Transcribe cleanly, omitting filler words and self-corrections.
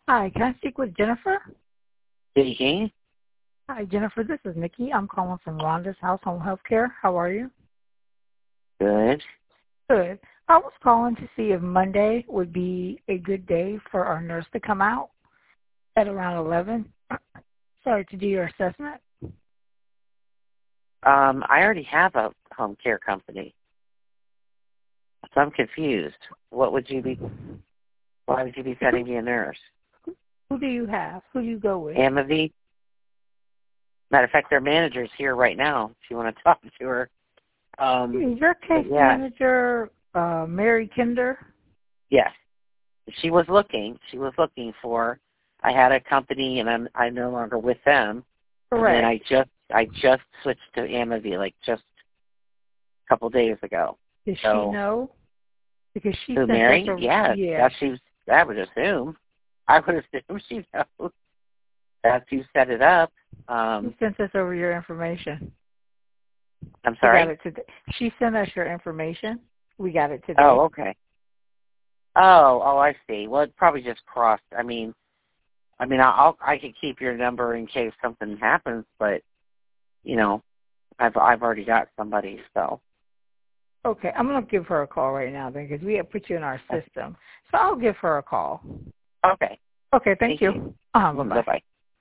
Hi, can I speak with Jennifer? Speaking. Hi, Jennifer. This is Nikki. I'm calling from Rhonda's House Home Healthcare. How are you? Good. Good. I was calling to see if Monday would be a good day for our nurse to come out at around 11. Sorry, to do your assessment. I already have a home care company, so I'm confused. Why would you be sending me a nurse? Who do you have? Who do you go with? Amavie. Matter of fact, their manager's here right now. If you want to talk to her. Is your case manager Mary Kinder? Yes. She was looking. For. I had a company, and I'm no longer with them. Correct. And I just switched to Amavie, like just a couple days ago. Does she know? Because she sent Mary? us Yeah. I would assume. She knows. That's who set it up. She sent us over your information. I'm sorry? We got it today. She sent us your information. We got it today. Oh, okay. Oh, I see. Well, it probably just crossed. I could keep your number in case something happens, but I've already got somebody, so. Okay, I'm gonna give her a call right now then, because we have put you in our system. So I'll give her a call. Okay. Okay, thank you. Bye-bye.